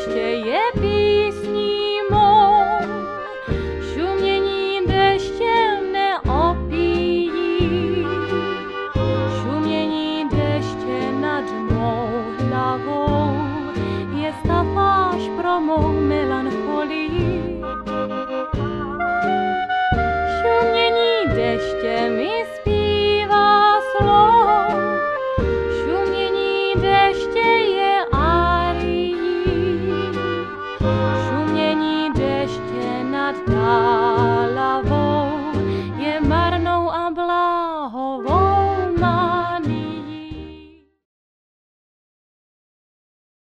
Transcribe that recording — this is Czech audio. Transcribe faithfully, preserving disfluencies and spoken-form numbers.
deště je písní mou, šumění deště mne opíjí, šumění deště nad mou hlavou je stafáž pro mou melancholii. Šumění deště mi